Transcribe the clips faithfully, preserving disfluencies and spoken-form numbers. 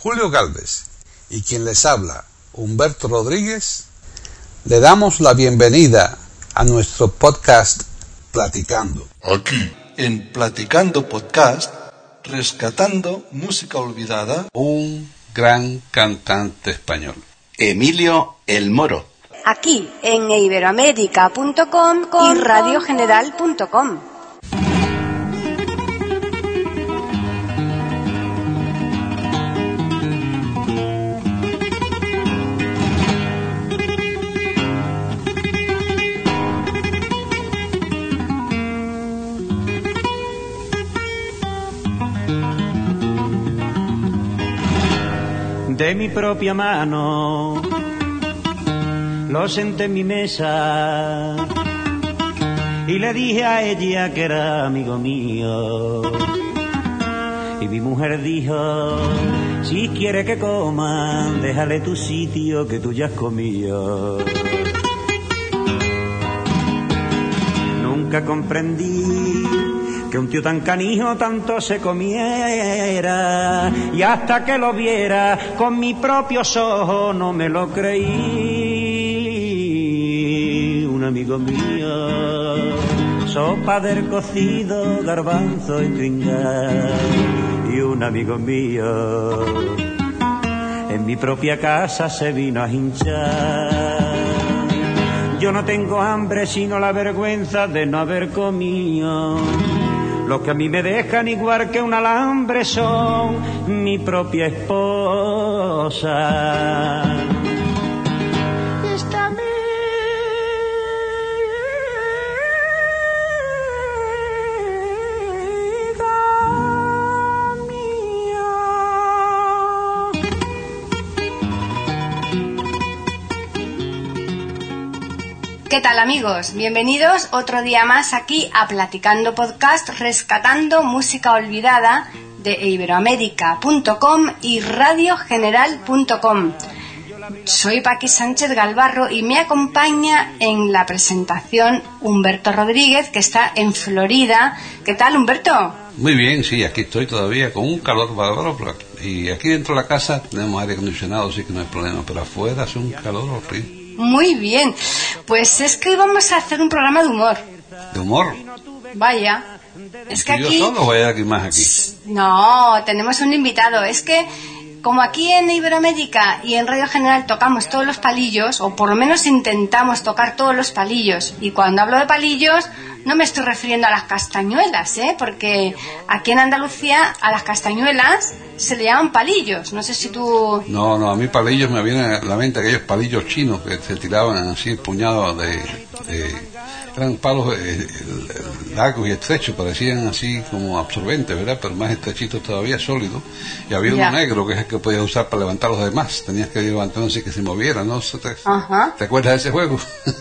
Julio Galvez y quien les habla, Humberto Rodríguez, le damos la bienvenida a nuestro podcast Platicando. Aquí, en Platicando Podcast, rescatando música olvidada, un gran cantante español, Emilio El Moro. Aquí en iberoamérica punto com y radio general punto com. De mi propia mano lo senté en mi mesa y le dije a ella que era amigo mío. Y mi mujer dijo: si quiere que coman, déjale tu sitio que tú ya has comido. Nunca comprendí que un tío tan canijo tanto se comiera, y hasta que lo viera con mis propios ojos no me lo creí. Un amigo mío, sopa del cocido, garbanzo y tringal. Y un amigo mío, en mi propia casa se vino a hinchar. Yo no tengo hambre sino la vergüenza de no haber comido. Los que a mí me dejan igual que un alambre son mi propia esposa. Esta amiga mía. ¿Qué tal, amigos? Bienvenidos otro día más aquí a Platicando Podcast, rescatando música olvidada de iberoamérica punto com y radio general punto com. Soy Paqui Sánchez Galvarro y me acompaña en la presentación Humberto Rodríguez, que está en Florida. ¿Qué tal, Humberto? Muy bien, sí, aquí estoy todavía con un calor bárbaro, y aquí dentro de la casa tenemos aire acondicionado, así que no hay problema, pero afuera hace un calor horrible. Muy bien, pues es que hoy vamos a hacer un programa de humor. ¿De humor? Vaya, es que aquí... ¿Yo solo o hay alguien más aquí? No, tenemos un invitado. Es que como aquí en Iberoamérica y en Radio General tocamos todos los palillos, o por lo menos intentamos tocar todos los palillos, y cuando hablo de palillos no me estoy refiriendo a las castañuelas, ¿eh? Porque aquí en Andalucía a las castañuelas se le llaman palillos. No sé si tú... No, no, a mí palillos me vienen a la mente aquellos palillos chinos que se tiraban así, puñados de... de eran palos eh, largos y estrechos, parecían así como absorbentes, ¿verdad? Pero más estrechitos todavía, sólidos. Y había uno yeah. negro, que es el que podías usar para levantar los demás. Tenías que levantarlo así que se moviera, ¿no? ¿Te, Ajá. ¿te acuerdas de ese juego?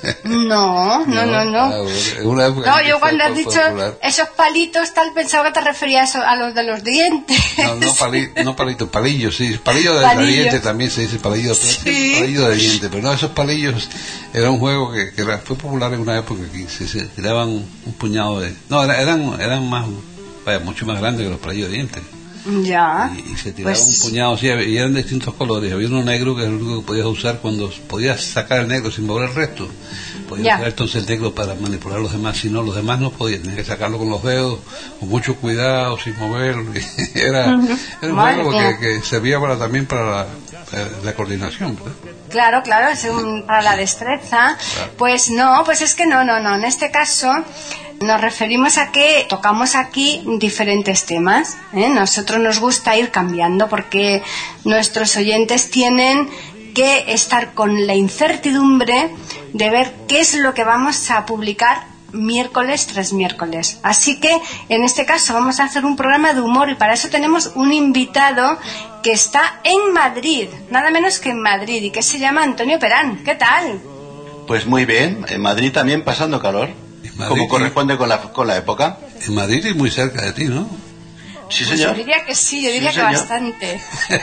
No, no, no, no. Ah, una época no, yo cuando has dicho popular. Esos palitos tal, pensaba que te referías a los de los dientes. No, no, pali, no palitos, palillos, sí. Palillo de, palillo. de diente también se dice palillo, sí. palillo de diente. Pero no, esos palillos era un juego que, que era, fue popular en una época aquí. Se, se tiraban un puñado de... No, eran eran más, vaya, mucho más grandes que los palillos de dientes. Ya. Y, y se tiraban pues... un puñado así, y eran de distintos colores. Había uno negro que es el único que podías usar cuando podías sacar el negro sin mover el resto. Podías ya. usar entonces el negro para manipular a los demás, si no, los demás no podían. Tenías que sacarlo con los dedos, con mucho cuidado, sin moverlo. era, uh-huh. era un juego que, que servía para, también para la, para la coordinación, ¿verdad? Claro, claro, es un, para la destreza. Claro. Pues no, pues es que no, no, no. En este caso nos referimos a que tocamos aquí diferentes temas, ¿eh? Nosotros nos gusta ir cambiando porque nuestros oyentes tienen que estar con la incertidumbre de ver qué es lo que vamos a publicar miércoles tras miércoles. Así que en este caso vamos a hacer un programa de humor, y para eso tenemos un invitado que está en Madrid, nada menos que en Madrid, y que se llama Antonio Perán. ¿Qué tal? Pues muy bien, en Madrid también pasando calor, como corresponde con la, con la época. En Madrid y muy cerca de ti, ¿no? Sí, señor. Pues yo diría que sí, yo diría sí, que señor. Bastante.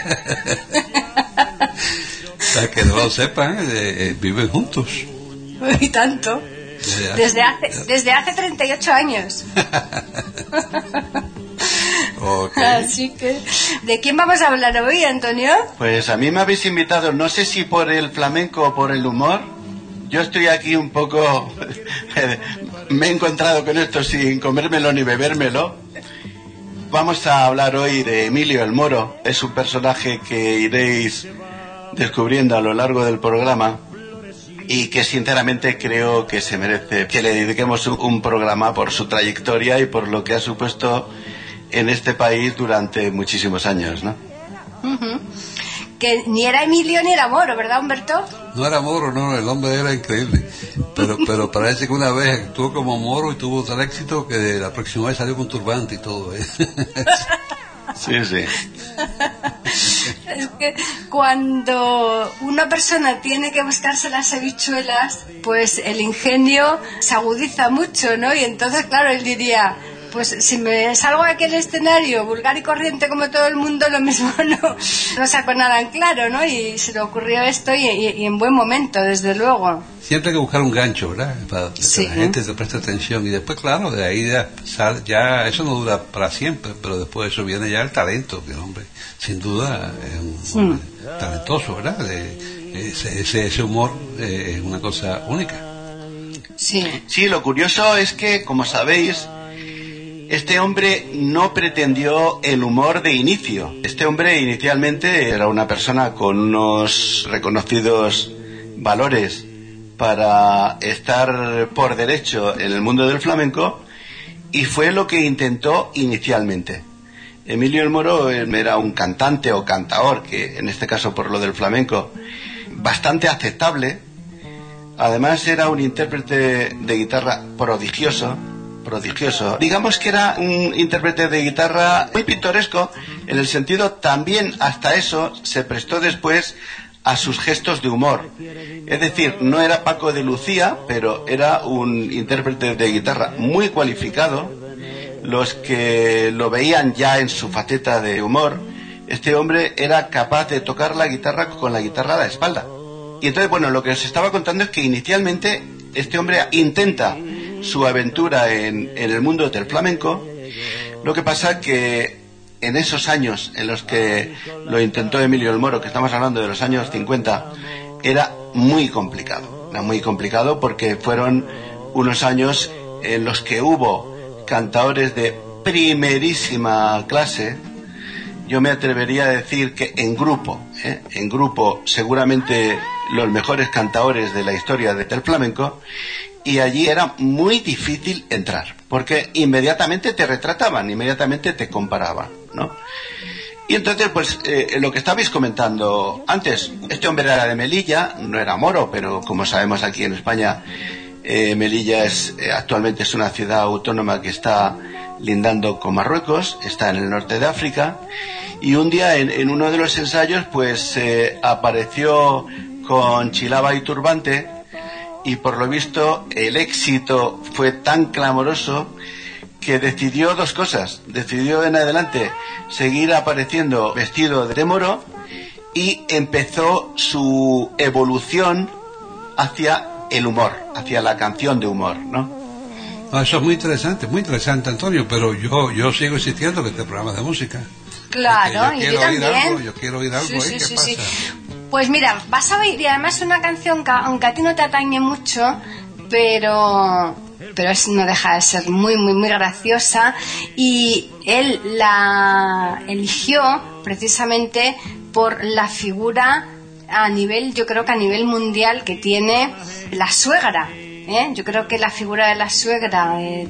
Para que no lo sepan, eh, eh, viven juntos. Y tanto. Desde hace, desde hace treinta y ocho años. Okay. Así que, ¿de quién vamos a hablar hoy, Antonio? Pues a mí me habéis invitado, no sé si por el flamenco o por el humor. Yo estoy aquí un poco... me he encontrado con esto sin comérmelo ni bebérmelo. Vamos a hablar hoy de Emilio el Moro. Es un personaje que iréis descubriendo a lo largo del programa y que sinceramente creo que se merece que le dediquemos un programa por su trayectoria y por lo que ha supuesto en este país durante muchísimos años, ¿no? Uh-huh. Que ni era Emilio ni era Moro, ¿verdad, Humberto? No era Moro, no, el hombre era increíble. Pero pero parece que una vez actuó como Moro y tuvo tal éxito que la próxima vez salió con turbante y todo, ¿eh? Sí, sí. Es que cuando una persona tiene que buscarse las habichuelas, pues el ingenio se agudiza mucho, ¿no? Y entonces, claro, él diría... Pues si me salgo aquí al escenario vulgar y corriente como todo el mundo, lo mismo no, no saco nada en claro, ¿no? Y se le ocurrió esto y, y, y en buen momento, desde luego. Siempre hay que buscar un gancho, ¿verdad? Para que sí. la gente se preste atención. Y después, claro, de ahí ya, sal, ya eso no dura para siempre, pero después de eso viene ya el talento, que el hombre, sin duda, es un hombre sí. talentoso, ¿verdad? De, ese, ese, ese humor eh, es una cosa única. Sí. Sí, lo curioso es que, como sabéis, este hombre no pretendió el humor de inicio. Este hombre inicialmente era una persona con unos reconocidos valores para estar por derecho en el mundo del flamenco y fue lo que intentó inicialmente. Emilio el Moro era un cantante o cantaor, que en este caso por lo del flamenco, bastante aceptable. Además era un intérprete de guitarra prodigioso. prodigioso. Digamos que era un intérprete de guitarra muy pintoresco, en el sentido también hasta eso se prestó después a sus gestos de humor. Es decir, no era Paco de Lucía, pero era un intérprete de guitarra muy cualificado. Los que lo veían ya en su faceta de humor, este hombre era capaz de tocar la guitarra con la guitarra a la espalda. Y entonces, bueno, lo que os estaba contando es que inicialmente este hombre intenta su aventura en, en el mundo del flamenco. Lo que pasa que en esos años en los que lo intentó Emilio el Moro, que estamos hablando de los años cincuenta, era muy complicado. Era muy complicado porque fueron unos años en los que hubo cantaores de primerísima clase. Yo me atrevería a decir que en grupo, ¿eh? en grupo seguramente los mejores cantaores de la historia del flamenco. Y allí era muy difícil entrar, porque inmediatamente te retrataban, inmediatamente te comparaban, ¿no? Y entonces, pues, eh, lo que estabais comentando antes, este hombre era de Melilla, no era Moro, pero como sabemos aquí en España, eh, Melilla es eh, actualmente es una ciudad autónoma que está lindando con Marruecos, está en el norte de África, y un día en, en uno de los ensayos, pues, eh, apareció con chilaba y turbante. Y por lo visto el éxito fue tan clamoroso que decidió dos cosas. Decidió en adelante seguir apareciendo vestido de moro y empezó su evolución hacia el humor, hacia la canción de humor, ¿no? Ah, eso es muy interesante, muy interesante, Antonio, pero yo yo sigo insistiendo que este programa es de música. Claro, yo y yo también. Algo, yo quiero oír algo, sí, ¿eh? sí, ¿Qué sí, pasa? Sí. Pues mira, vas a oír, y además una canción que aunque a ti no te atañe mucho, pero pero es, no deja de ser muy, muy, muy graciosa, y él la eligió precisamente por la figura a nivel, yo creo que a nivel mundial que tiene la suegra, ¿eh? Yo creo que la figura de la suegra... Eh,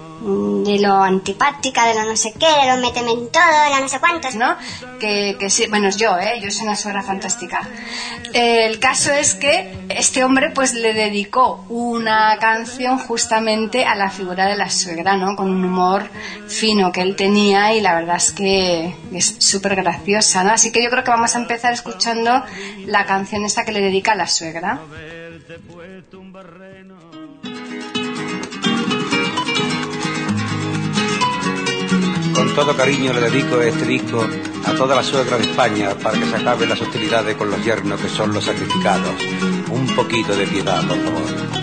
de lo antipática, de lo no sé qué, de lo méteme en todo, de lo no sé cuántos, ¿no? Que, que sí, bueno, yo, ¿eh? Yo soy una suegra fantástica. Eh, el caso es que este hombre pues le dedicó una canción justamente a la figura de la suegra, ¿no? Con un humor fino que él tenía, y la verdad es que es súper graciosa, ¿no? Así que yo creo que vamos a empezar escuchando la canción esta que le dedica a la suegra. Con todo cariño le dedico este disco a toda la suegra de España, para que se acaben las hostilidades con los yernos que son los sacrificados. Un poquito de piedad, por favor.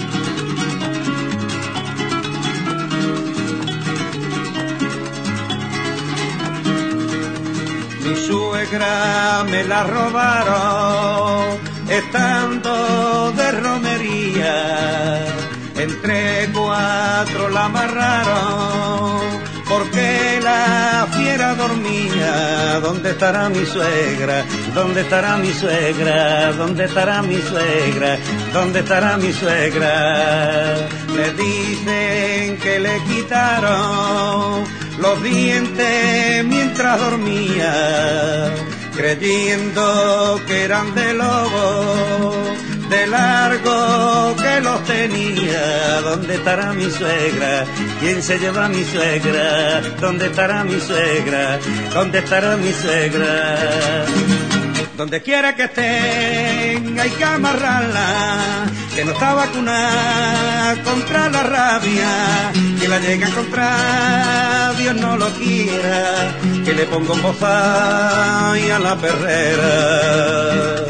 Mi suegra me la robaron estando de romería. Entre cuatro la amarraron porque la fiera dormía. ¿Dónde estará mi suegra? ¿Dónde estará mi suegra? ¿Dónde estará mi suegra? ¿Dónde estará mi suegra? Me dicen que le quitaron los dientes mientras dormía, creyendo que eran de lobo, de largo que los tenía. ¿Dónde estará mi suegra? ¿Quién se lleva a mi suegra? ¿Dónde estará mi suegra? ¿Dónde estará mi suegra? Donde quiera que estén hay que amarrarla, que no está vacunada contra la rabia. Que la llegue a encontrar, Dios no lo quiera, que le ponga un bozal y a la perrera.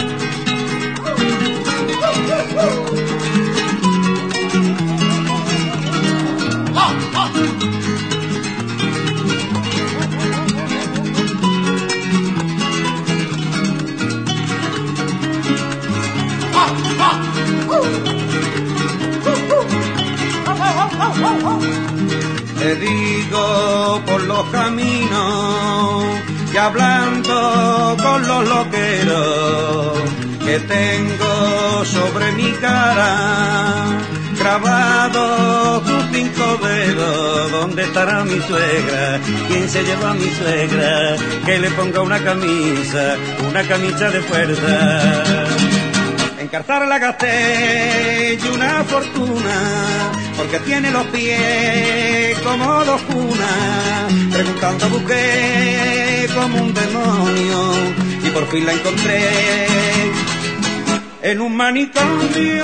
Te digo por los caminos y hablando con los loqueros que tengo sobre mi cara grabado tus cinco dedos. ¿Dónde estará mi suegra? ¿Quién se lleva a mi suegra? Que le ponga una camisa, una camisa de fuerza. Encarzar la gasté y una fortuna, porque tiene los pies como dos cunas. Preguntando busqué como un demonio y por fin la encontré en un manicomio.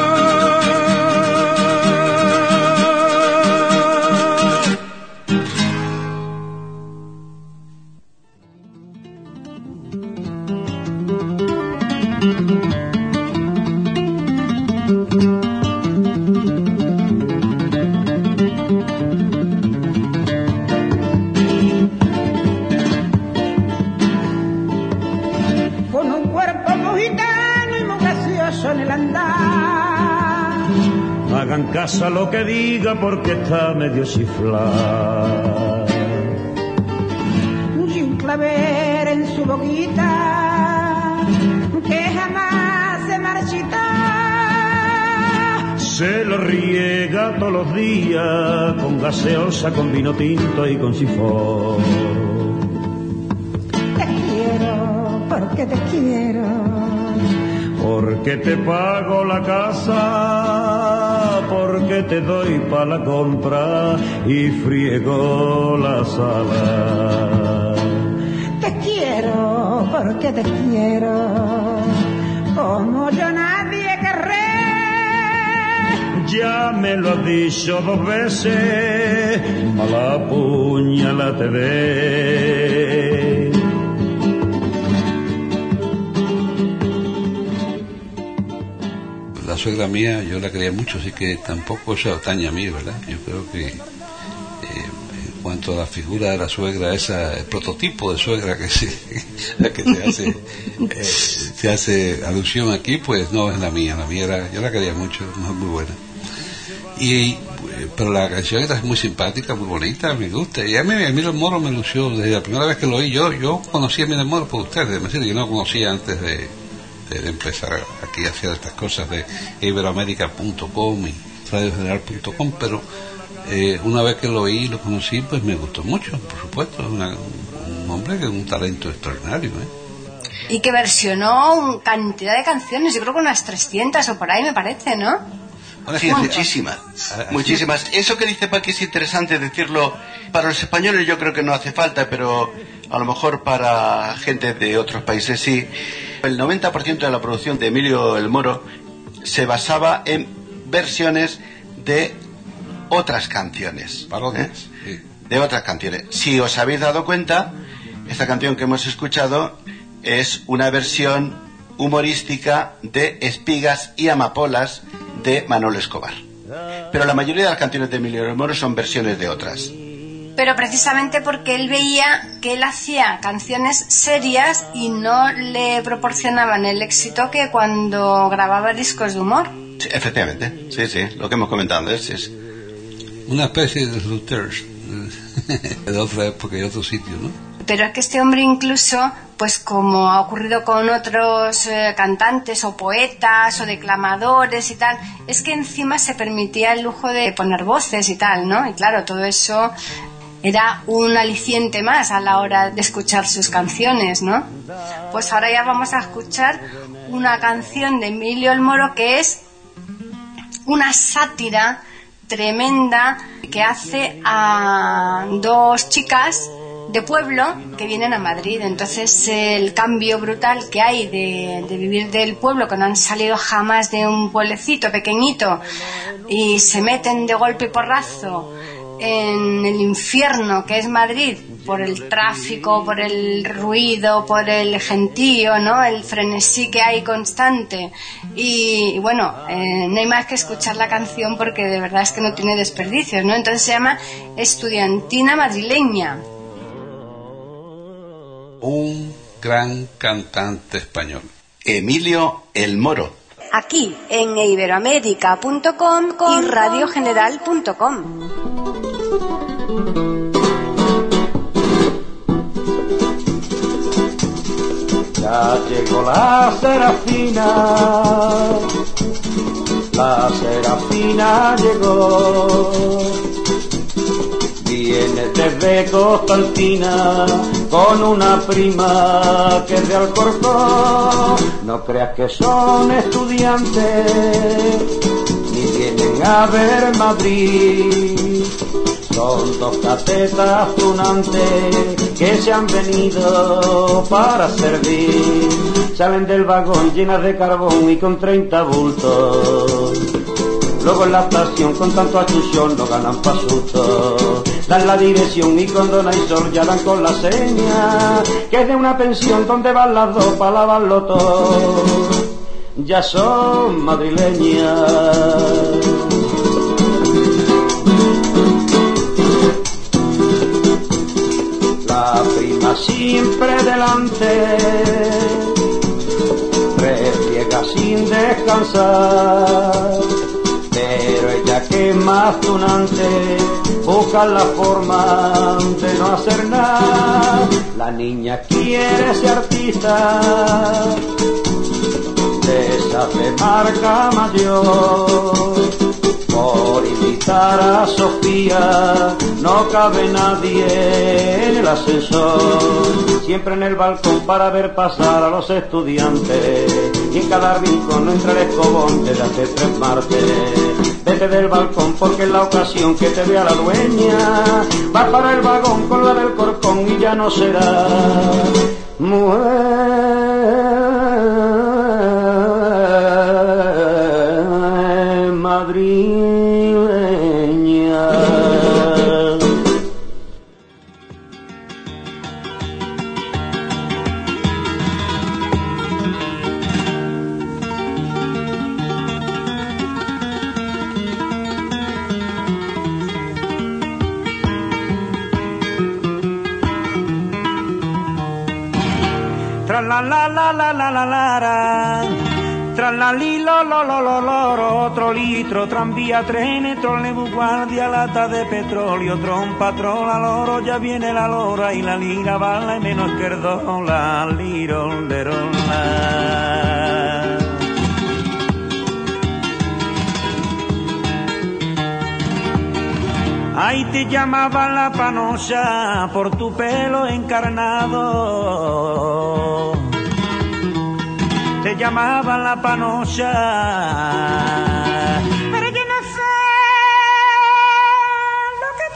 Hagan caso a lo que diga porque está medio chiflado. Y un clavel en su boquita que jamás se marchita. Se lo riega todos los días con gaseosa, con vino tinto y con sifón. Te quiero porque te quiero, porque te pago la casa, porque te doy pa' la compra y friego la sala. Te quiero porque te quiero, como yo nadie querré. Ya me lo has dicho dos veces, mala puñalada te dé. La suegra mía yo la quería mucho, así que tampoco se atañe a mí, ¿verdad? Yo creo que eh, en cuanto a la figura de la suegra, esa el prototipo de suegra que se, la que se hace eh, se hace alusión aquí, pues no es la mía. La mía era, yo la quería mucho, muy buena. Y pero la canción esta es muy simpática, muy bonita, me gusta. Y a mí Emilio Moro me lució desde la primera vez que lo oí. Yo yo conocí a Emilio Moro por ustedes, me decir, yo no lo conocía antes de de empezar aquí a hacer estas cosas de iberoamérica punto com y radio general punto com, pero eh, una vez que lo oí y lo conocí, pues me gustó mucho, por supuesto. Una, un hombre que es un talento extraordinario, ¿eh? Y que versionó cantidad de canciones, yo creo que unas trescientas o por ahí me parece, ¿no? Sí, muchísimas, muchísimas. Eso que dice Paqui es interesante decirlo. Para los españoles yo creo que no hace falta, pero a lo mejor para gente de otros países sí. El noventa por ciento de la producción de Emilio el Moro se basaba en versiones de otras canciones, parodias, ¿eh? Sí. De otras canciones. Si os habéis dado cuenta, esta canción que hemos escuchado es una versión humorística de Espigas y Amapolas de Manolo Escobar. Pero la mayoría de las canciones de Emilio el Moro son versiones de otras. pero precisamente porque él veía que él hacía canciones serias y no le proporcionaban el éxito que cuando grababa discos de humor. Sí, efectivamente, sí, sí, lo que hemos comentado antes es una especie de Luthers de otra época y otro sitio, ¿no? Pero es que este hombre incluso, pues como ha ocurrido con otros eh, cantantes o poetas o declamadores y tal, es que encima se permitía el lujo de poner voces y tal, ¿no? Y claro, todo eso era un aliciente más a la hora de escuchar sus canciones, ¿no? Pues ahora ya vamos a escuchar una canción de Emilio el Moro que es una sátira tremenda que hace a dos chicas de pueblo que vienen a Madrid. Entonces el cambio brutal que hay de, de vivir del pueblo, que no han salido jamás de un pueblecito pequeñito y se meten de golpe y porrazo en el infierno que es Madrid, por el tráfico, por el ruido, por el gentío, ¿no? El frenesí que hay constante. Y, y bueno, eh, no hay más que escuchar la canción porque de verdad es que no tiene desperdicios, ¿no? Entonces se llama Estudiantina Madrileña. Un gran cantante español, Emilio el Moro. Aquí en iberoamérica punto com y radio general punto com. Ya llegó la Serafina, la Serafina llegó. Viene desde Constantina con una prima que es de Alcorcón. No creas que son estudiantes ni vienen a ver Madrid. Son dos catetas tunantes que se han venido para servir. Salen del vagón llenas de carbón y con treinta bultos. Luego en la estación con tanto achuchón no ganan pa' susto. Dan la dirección y cuando no hay sol ya dan con la seña que es de una pensión donde van las dos para lavarlo todo. Ya son madrileñas. La prima siempre delante, refriega sin descansar. Pero ella que es más tunante, busca la forma de no hacer nada. La niña quiere ser artista, de esa de marca mayor. Por invitar a Sofía no cabe nadie en el ascensor. Siempre en el balcón para ver pasar a los estudiantes. Y en cada rincón no entra el escobón desde hace tres martes. Vete del balcón porque en la ocasión que te vea la dueña va para el vagón con la del corcón y ya no será mujer madrileña. Tra la la la la la la la la. Tra la li lo lo lo lo loro, otro litro, tranvía, trene, trolebus, guardia, lata de petróleo, trompa, trola, loro, ya viene la lora y la lira vale menos que el dólar, lirol, lerola. Ahí te llamaba la panocha por tu pelo encarnado. Te llamaban la panocha, pero yo no sé lo que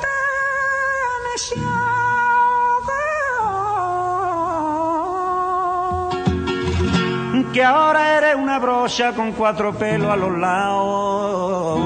te me que ahora eres una brocha con cuatro pelos a los lados.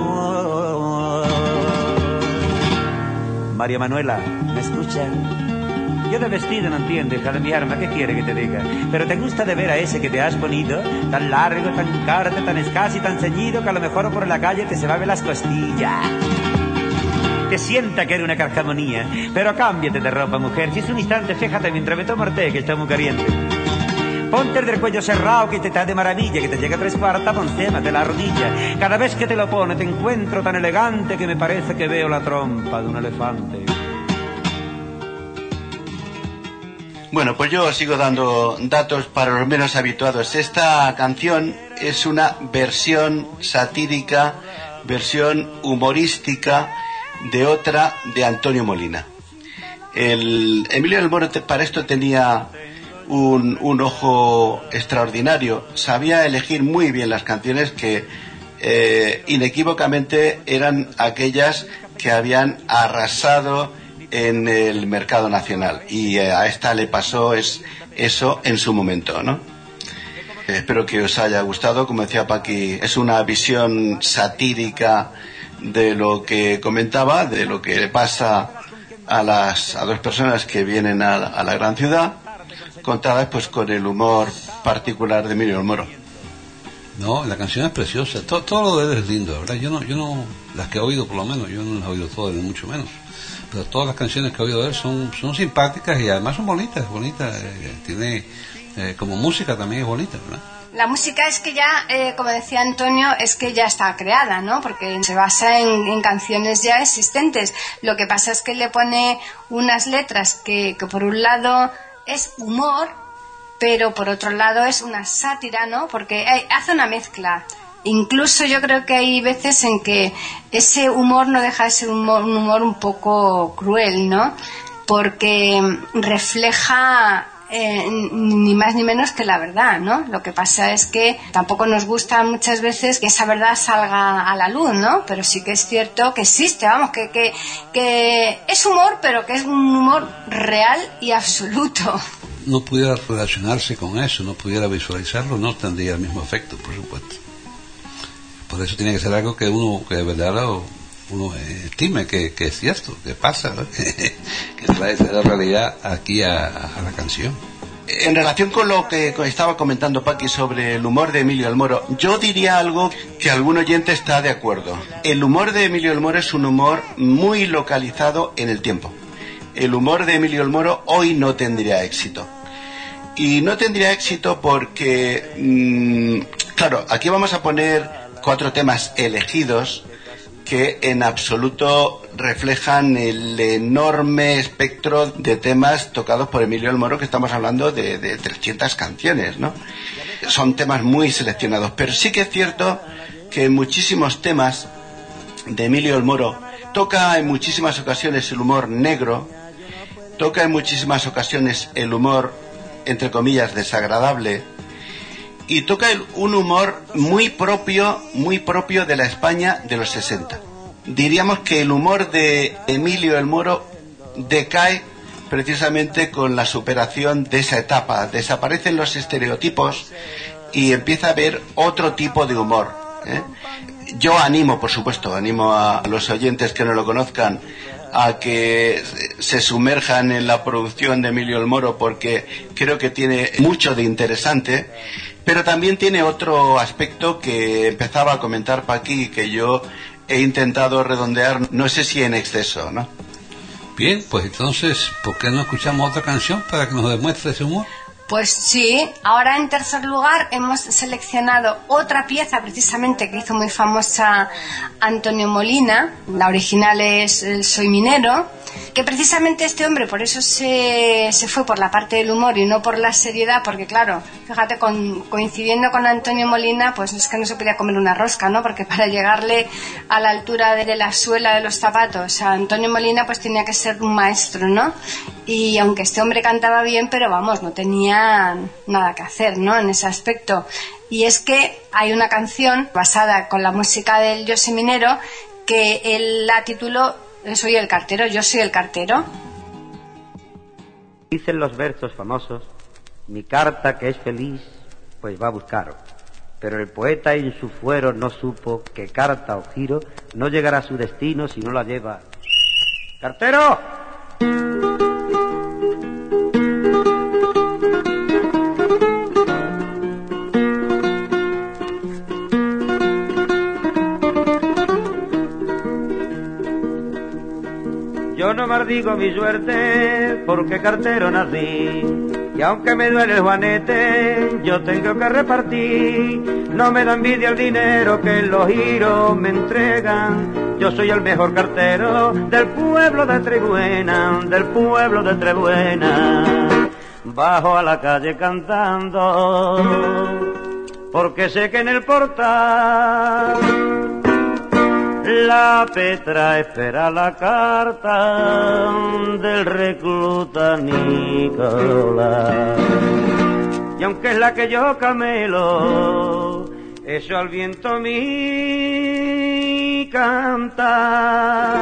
María Manuela, ¿me escucha? Yo de vestido no entiendo, hija de mi arma, ¿qué quiere que te diga? Pero te gusta de ver a ese que te has ponido, tan largo, tan corto, tan escaso y tan ceñido, que a lo mejor por la calle te se va a ver las costillas. que sienta que eres una carcamonía. Pero cámbiate de ropa, mujer. Si es un instante, fíjate mientras me tomo el té, que está muy caliente. Ponte el del cuello cerrado, que te está de maravilla, que te llega a tres cuartas por encima de la rodilla. Cada vez que te lo pone te encuentro tan elegante que me parece que veo la trompa de un elefante. Bueno, pues yo sigo dando datos para los menos habituados. Esta canción es una versión satírica, versión humorística de otra de Antonio Molina. El Emilio del Moro para esto tenía un, un ojo extraordinario. Sabía elegir muy bien las canciones que eh, inequívocamente eran aquellas que habían arrasado en el mercado nacional, y a esta le pasó es, eso en su momento, ¿no? Eh, espero que os haya gustado. Como decía Paqui, es una visión satírica de lo que comentaba, de lo que le pasa a las a dos personas que vienen a, a la gran ciudad, contadas pues con el humor particular de Emilio del Moro. No, la canción es preciosa, todo, todo lo de él es lindo, ¿verdad? Yo no, yo no, las que he oído por lo menos, yo no las he oído todas, ni mucho menos. Pero todas las canciones que he oído de él son, son simpáticas y además son bonitas, bonitas. Eh, tiene, eh, como música también es bonita, ¿verdad? La música es que ya, eh, como decía Antonio, es que ya está creada, ¿no? Porque se basa en, en canciones ya existentes. Lo que pasa es que le pone unas letras que, que por un lado es humor, pero por otro lado es una sátira, ¿no? Porque hay, hace una mezcla. Incluso yo creo que hay veces en que ese humor no deja de ser un humor, un humor un poco cruel, ¿no? Porque refleja eh, ni más ni menos que la verdad, ¿no? Lo que pasa es que tampoco nos gusta muchas veces que esa verdad salga a la luz, ¿no? Pero sí que es cierto que existe, vamos, que, que, que es humor, pero que es un humor real y absoluto. No pudiera relacionarse con eso, no pudiera visualizarlo, no tendría el mismo efecto, por supuesto. Por eso tiene que ser algo que uno, que de verdad lo, uno estime que, que es cierto, que pasa, ¿no? que trae la realidad aquí a, a la canción. En relación con lo que estaba comentando Paqui sobre el humor de Emilio del Moro, yo diría algo que algún oyente está de acuerdo. El humor de Emilio del Moro es un humor muy localizado en el tiempo. El humor de Emilio del Moro hoy no tendría éxito. Y no tendría éxito porque, mmm, claro, aquí vamos a poner cuatro temas elegidos que en absoluto reflejan el enorme espectro de temas tocados por Emilio del Moro, que estamos hablando de, de trescientas canciones, ¿no? Son temas muy seleccionados, pero sí que es cierto que en muchísimos temas de Emilio del Moro toca en muchísimas ocasiones el humor negro, toca en muchísimas ocasiones el humor, entre comillas, desagradable, y toca el, un humor muy propio, muy propio de la España de los sesenta. Diríamos que el humor de Emilio del Moro decae precisamente con la superación de esa etapa. Desaparecen los estereotipos y empieza a haber otro tipo de humor, ¿eh? Yo animo, por supuesto, animo a los oyentes que no lo conozcan a que se sumerjan en la producción de Emilio del Moro, porque creo que tiene mucho de interesante. Pero también tiene otro aspecto que empezaba a comentar Paqui y que yo he intentado redondear, no sé si en exceso, ¿no? Bien, pues entonces, ¿por qué no escuchamos otra canción para que nos demuestre ese humor? Pues sí, ahora en tercer lugar hemos seleccionado otra pieza precisamente que hizo muy famosa Antonio Molina. La original es El Soy Minero, que precisamente este hombre por eso se, se fue por la parte del humor y no por la seriedad, porque claro, fíjate, con, coincidiendo con Antonio Molina, pues es que no se podía comer una rosca, ¿no? Porque para llegarle a la altura de la suela de los zapatos a Antonio Molina, pues tenía que ser un maestro, ¿no? Y aunque este hombre cantaba bien, pero vamos, no tenía nada que hacer, ¿no? En ese aspecto. Y es que hay una canción basada con la música del Yo Soy Minero que él la tituló Soy el cartero, yo soy el cartero. Dicen los versos famosos, mi carta que es feliz, pues va a buscaros. Pero el poeta en su fuero no supo que carta o giro no llegará a su destino si no la lleva. ¡Cartero! no maldigo mi suerte, porque cartero nací. Y aunque me duele el juanete, yo tengo que repartir. No me da envidia el dinero que los giros me entregan. Yo soy el mejor cartero del pueblo de Trebuena, del pueblo de Trebuena. Bajo a la calle cantando, porque sé que en el portal la Petra espera la carta del recluta Nicolás. Y aunque es la que yo camelo, eso al viento mi canta.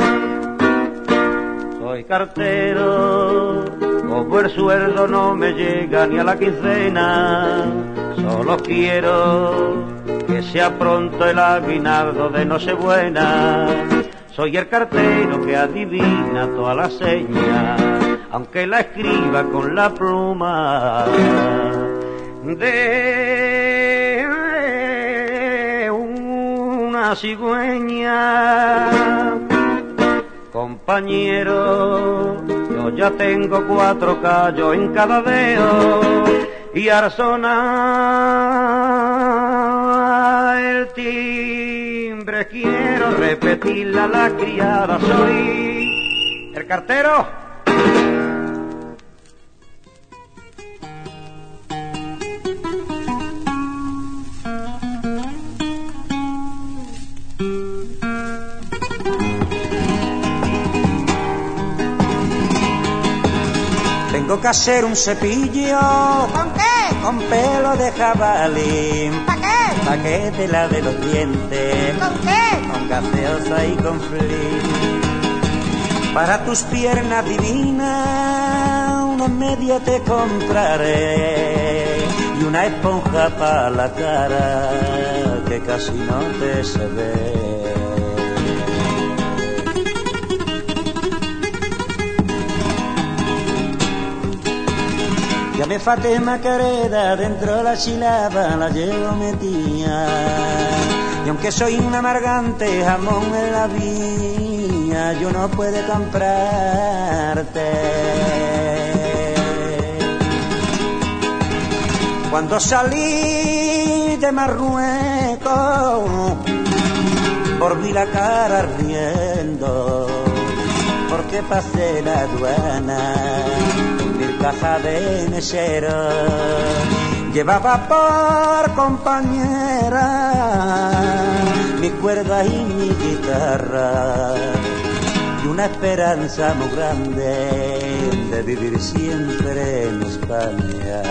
Soy cartero, como el sueldo no me llega ni a la quincena, solo quiero que sea pronto el aguinaldo de Nochebuena. Soy el cartero que adivina toda la seña, aunque la escriba con la pluma de una cigüeña. Compañero, yo ya tengo cuatro callos en cada dedo, y al sonar el timbre quiero repetirle a la criada, soy el cartero. Tengo que hacer un cepillo. ¿Con qué? Con pelo de jabalí. ¿Para qué? Pa' que te lave los dientes. ¿Con qué? Con gaseosa y con flis. Para tus piernas divinas una media te compraré, y una esponja para la cara que casi no te se ve. Ya me faté Macarena, dentro la chilaba la llevo metida. Y aunque soy un amargante, jamón en la vía, yo no puedo comprarte. Cuando salí de Marruecos, volví la cara riendo, porque pasé la aduana. Caja de mesero llevaba por compañera mi cuerda y mi guitarra, y una esperanza muy grande de vivir siempre en España.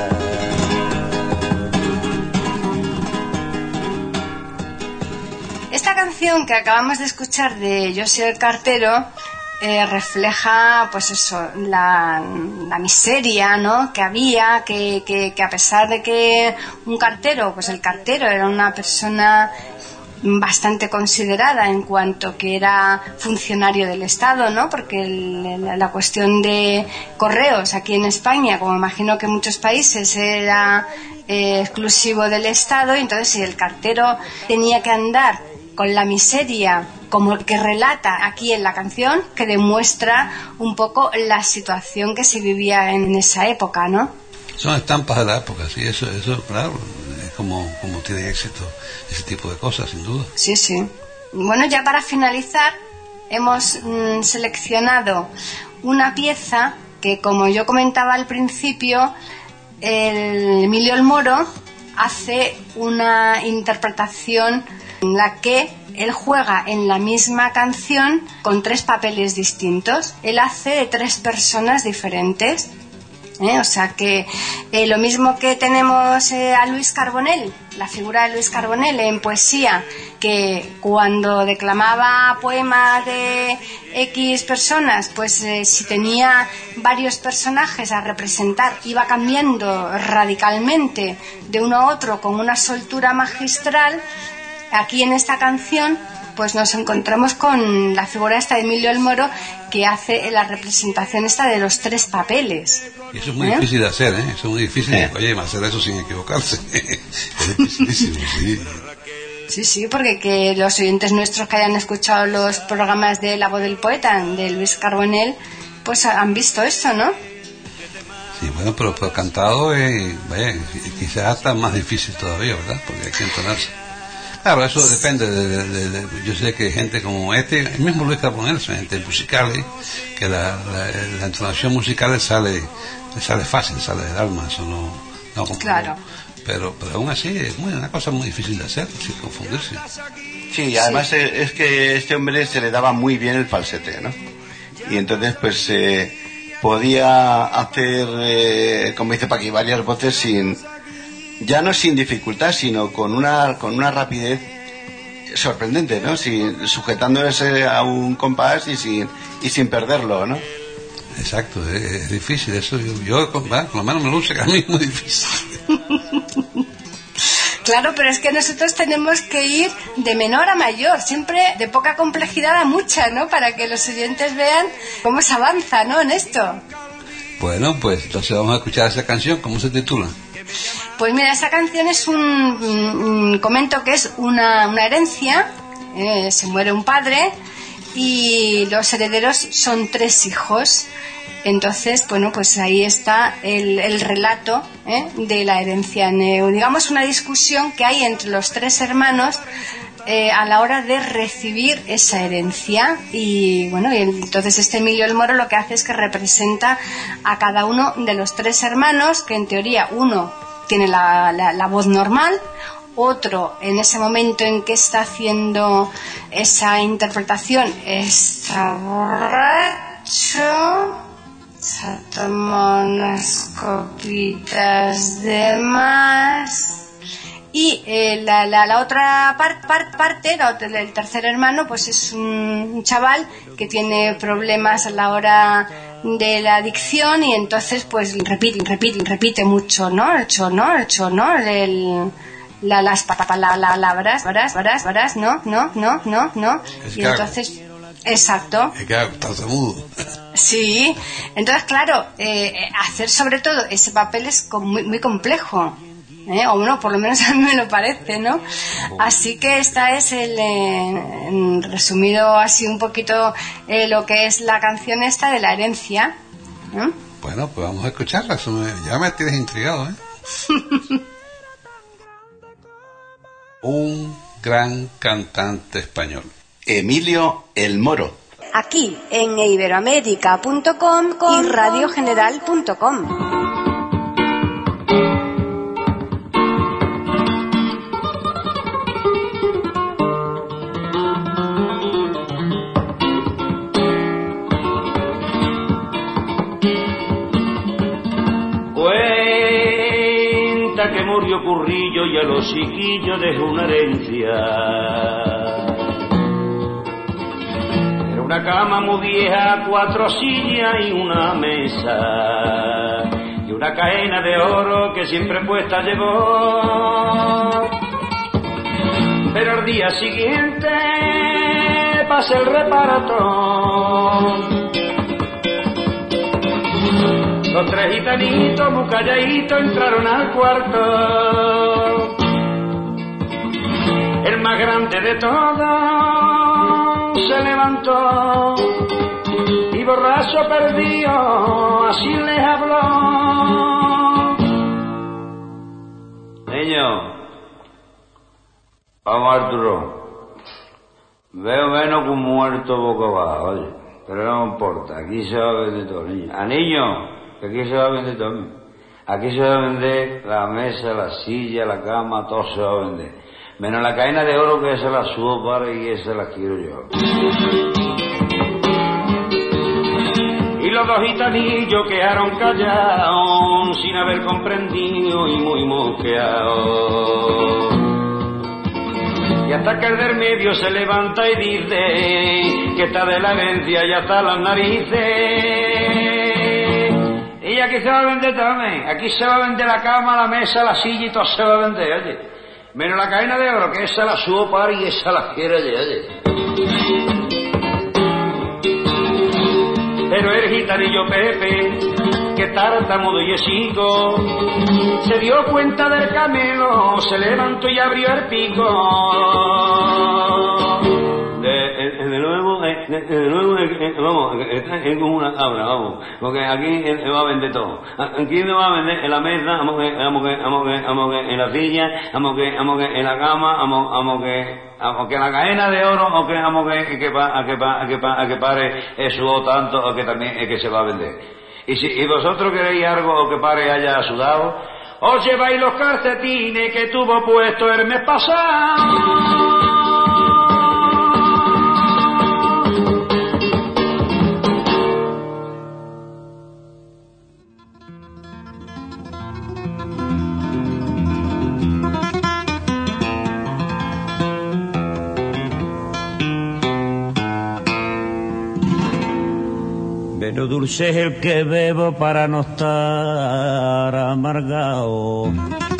Esta canción que acabamos de escuchar de Yo soy el cartero Eh, refleja, pues eso, la, la miseria, ¿no?, que había, que, que, que a pesar de que un cartero, pues el cartero era una persona bastante considerada en cuanto que era funcionario del Estado, ¿no?, porque el, la, la cuestión de correos aquí en España, como imagino que en muchos países, era eh, exclusivo del Estado, y entonces si el cartero tenía que andar con la miseria como que relata aquí en la canción, que demuestra un poco la situación que se vivía en esa época, ¿no? Son estampas de la época, sí, eso, eso claro, es como, como tiene éxito ese tipo de cosas, sin duda. Sí, sí. Bueno, ya para finalizar, hemos mm, seleccionado una pieza que, como yo comentaba al principio, el Emilio el Moro hace una interpretación en la que él juega en la misma canción con tres papeles distintos. Él hace de tres personas diferentes, ¿eh? O sea que eh, lo mismo que tenemos eh, a Luis Carbonell, la figura de Luis Carbonell en poesía, que cuando declamaba poemas de X personas, pues eh, si tenía varios personajes a representar, iba cambiando radicalmente de uno a otro con una soltura magistral. Aquí en esta canción pues nos encontramos con la figura esta de Emilio el Moro, que hace la representación esta de los tres papeles. Y eso es muy ¿Eh? difícil de hacer, ¿eh? Eso es muy difícil. ¿Eh? Oye, hacer eso sin equivocarse. Es dificilísimo, sí. Sí, sí, porque que los oyentes nuestros que hayan escuchado los programas de La Voz del Poeta, de Luis Carbonell, pues han visto esto, ¿no? Sí, bueno, pero, pero cantado es, vaya, quizás hasta más difícil todavía, ¿verdad? Porque hay que entonarse. Claro, eso depende de, de, de, de yo sé que gente como este, el mismo Luis Carbonell, son gente musicales, que la, la, la entonación musical le sale, le sale fácil, sale del alma, eso no, no claro. Pero, pero aún así es muy, una cosa muy difícil de hacer, sin confundirse. Sí, además sí. Es que este hombre se le daba muy bien el falsete, ¿no? Y entonces pues eh, podía hacer, eh, como dice Paqui, varias voces sin, ya no sin dificultad, sino con una con una rapidez sorprendente, ¿no? Sin, sujetándose a un compás y sin y sin perderlo, ¿no? Exacto, es, es difícil eso. Yo, yo con, bueno, con la mano me luce que a mí es muy difícil. Claro, pero es que nosotros tenemos que ir de menor a mayor, siempre de poca complejidad a mucha, ¿no? Para que los oyentes vean cómo se avanza, ¿no? En esto. Bueno, pues entonces vamos a escuchar esa canción. ¿Cómo se titula? Pues mira, esa canción es un, un comento que es una, una herencia, eh, se muere un padre y los herederos son tres hijos. Entonces, bueno, pues ahí está el, el relato ¿eh? de la herencia, digamos una discusión que hay entre los tres hermanos eh, a la hora de recibir esa herencia. Y bueno, y entonces este Emilio el Moro lo que hace es que representa a cada uno de los tres hermanos, que en teoría uno tiene la, la, la voz normal, otro en ese momento en que está haciendo esa interpretación está borracho, se tomó unas copitas de más, y eh, la, la, la otra par, par, parte, la, el tercer hermano, pues es un chaval que tiene problemas a la hora de la adicción y entonces pues repite, repite, repite mucho, ¿no? El cho, ¿no? El cho, ¿no? El, la, las palabras, varas, varas, varas, no, no, no, no, no. Y entonces, exacto. Es que está mudo. Sí, entonces claro, eh, hacer sobre todo ese papel es muy, muy complejo, ¿eh? O bueno, por lo menos a mí me lo parece, ¿no? Así que esta es el, eh, resumido así un poquito eh, lo que es la canción esta de la herencia, ¿eh? Bueno, pues vamos a escucharla, eso me, ya me tienes intrigado, ¿eh? Un gran cantante español, Emilio el Moro. Aquí en iberoamérica punto com y radio general punto com. Cuenta que murió Currillo y a los chiquillos dejó una herencia. Una cama muy vieja, cuatro sillas y una mesa, y una cadena de oro que siempre puesta llevó. Pero al día siguiente pasa el reparatón. Los tres gitanitos muy calladitos entraron al cuarto. El más grande de todos se levantó y borracho perdido así les habló. Niño, vamos Arturo, veo menos que un muerto boca abajo, oye, pero no me importa, aquí se va a vender todo, niño. A niño, que aquí se va a vender todo. Aquí se va a vender la mesa, la silla, la cama, todo se va a vender. Menos la cadena de oro que esa la subo para y esa la quiero yo. Y los dos gitanillos quedaron callados sin haber comprendido y muy mosqueados. Y hasta que el del medio se levanta y dice que está de la herencia y hasta las narices. Y aquí se va a vender también. Aquí se va a vender la cama, la mesa, la silla y todo se va a vender, oye. Menos la cadena de oro, que esa la subo para y esa la quiero yo, oye. Pero el gitanillo Pepe, que tartamudo y hocico, se dio cuenta del camelo, se levantó y abrió el pico. De, de nuevo, de, luego, vamos, está en una abra, vamos, porque aquí él va a vender todo. Aquí me va a vender en la mesa, vamos que, vamos que, vamos que, vamos que en la silla, vamos que, vamos que en la cama, vamos, vamos que, vamos que la cadena de oro, o que vamos que, que, pa, a que, pa, a que, pa, a que pare eso tanto, o que también es que se va a vender. Y si y vosotros queréis algo que pare haya sudado, os lleváis los calcetines que tuvo puesto el mes pasado. Pero dulce es el que bebo para no estar amargado.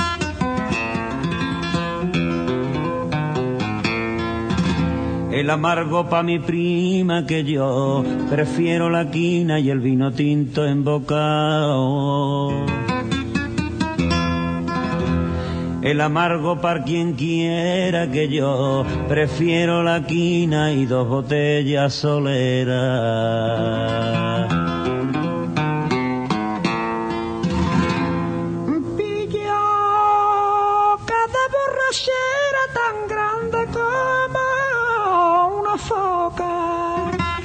El amargo pa' mi prima, que yo prefiero la quina y el vino tinto embocado. El amargo para quien quiera, que yo prefiero la quina y dos botellas soleras. Pillo cada borrachera tan grande como una foca.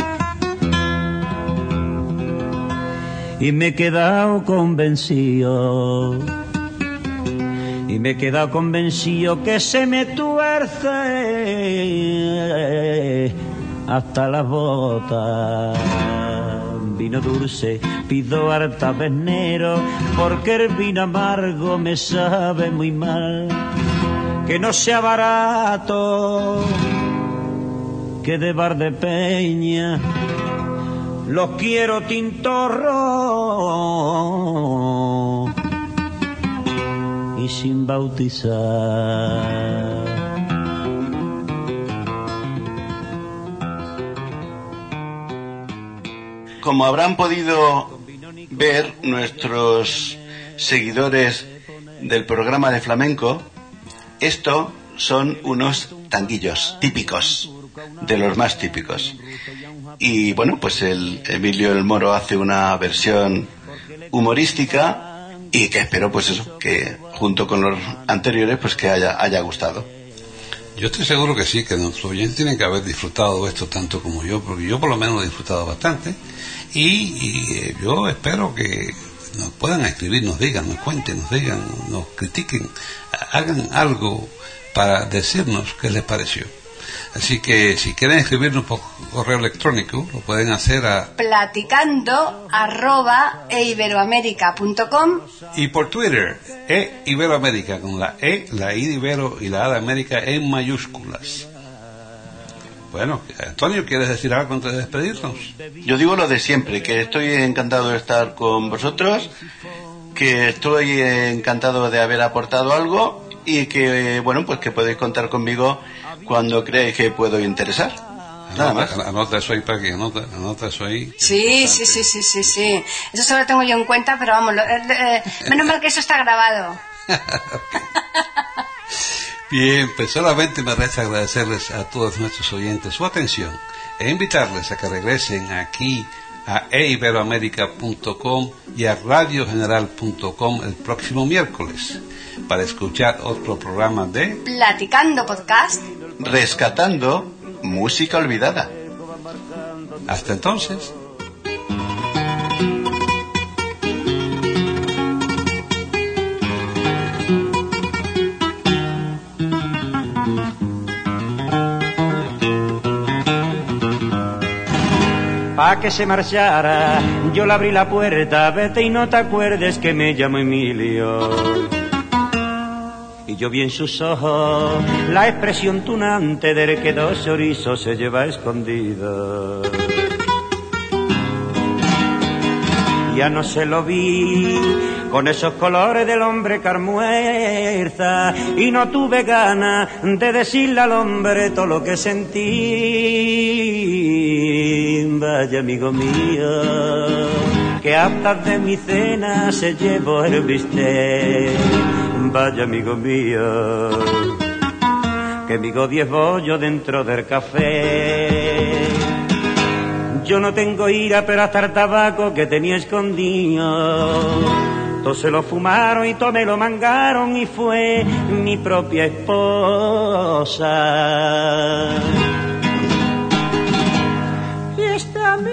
Y me he quedado convencido. Y me he quedado convencido que se me tuerce hasta las botas. Vino dulce, pido harta vernero, porque el vino amargo me sabe muy mal. Que no sea barato, que de Bar de Peña los quiero tintorro y sin bautizar. Como habrán podido ver nuestros seguidores del programa de flamenco, esto son unos tanguillos típicos, de los más típicos. Y bueno, pues el Emilio El Moro hace una versión humorística y que espero, pues eso, que junto con los anteriores, pues que haya, haya gustado. Yo estoy seguro que sí, que nuestros oyentes tienen que haber disfrutado de esto tanto como yo, porque yo por lo menos he disfrutado bastante, y, y yo espero que nos puedan escribir, nos digan, nos cuenten, nos digan, nos critiquen, hagan algo para decirnos qué les pareció. Así que si quieren escribirnos por correo electrónico, lo pueden hacer a platicando arroba eiberoamerica.com y por Twitter, e Iberoamérica, con la E, la I de Ibero y la A de América en mayúsculas. Bueno, Antonio, ¿quieres decir algo antes de despedirnos? Yo digo lo de siempre, que estoy encantado de estar con vosotros, que estoy encantado de haber aportado algo y que, bueno, pues que podéis contar conmigo cuando creáis que puedo interesar. Nada más. Anota eso ahí, Paqui, anota, anota eso ahí. Sí, sí, sí, sí, sí, sí. Eso solo lo tengo yo en cuenta, pero vamos, lo, eh, menos mal que eso está grabado. Bien, pues solamente me resta agradecerles a todos nuestros oyentes su atención e invitarles a que regresen aquí a e iberoamerica punto com y a radio general punto com el próximo miércoles para escuchar otro programa de Platicando Podcast, rescatando música olvidada. Hasta entonces. Pa' que se marchara, yo le abrí la puerta, vete y no te acuerdes que me llamo Emilio. Y yo vi en sus ojos la expresión tunante del que dos chorizos se lleva escondido. Ya no se lo vi con esos colores del hombre carmuerza y no tuve ganas de decirle al hombre todo lo que sentí. Vaya amigo mío, que hasta de mi cena se llevó el bistec. Vaya amigo mío, que amigo diez bollos dentro del café. Yo no tengo ira, pero hasta el tabaco que tenía escondido todos se lo fumaron y todos me lo mangaron y fue mi propia esposa. Y esta amiga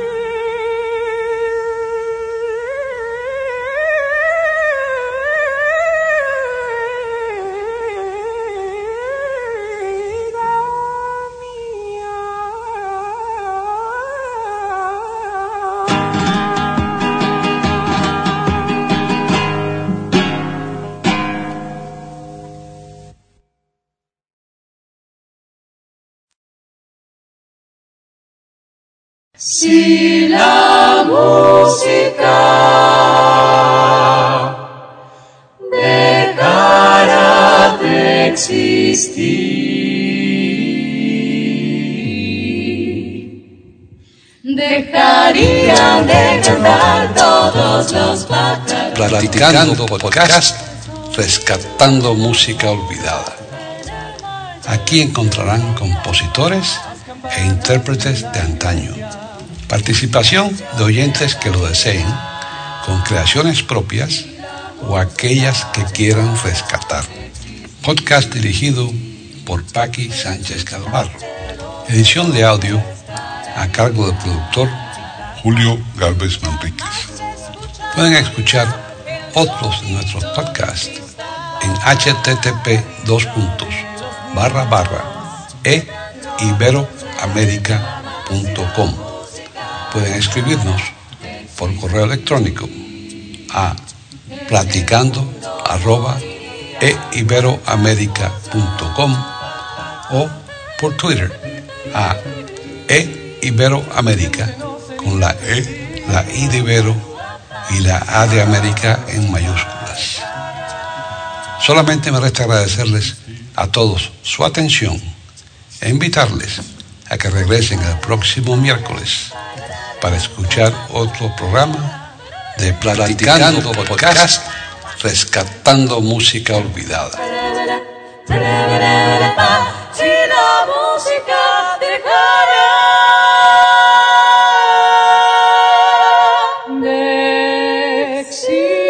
Si la música dejara de existir, dejarían de cantar todos los pájaros. Platicando podcast, rescatando música olvidada. Aquí encontrarán compositores e intérpretes de antaño. Participación de oyentes que lo deseen, con creaciones propias o aquellas que quieran rescatar. Podcast dirigido por Paqui Sánchez Calvarro. Edición de audio a cargo del productor Julio Gálvez Manríquez. Pueden escuchar otros de nuestros podcasts en h t t p dos puntos barra barra e iberoamerica punto com. Pueden escribirnos por correo electrónico a platicando arroba e iberoamerica punto com o por Twitter a e iberoamerica con la E, la I de Ibero y la A de América en mayúsculas. Solamente me resta agradecerles a todos su atención e invitarles a que regresen el próximo miércoles para escuchar otro programa de Platicando Podcast, rescatando música olvidada. Si la música dejara de existir.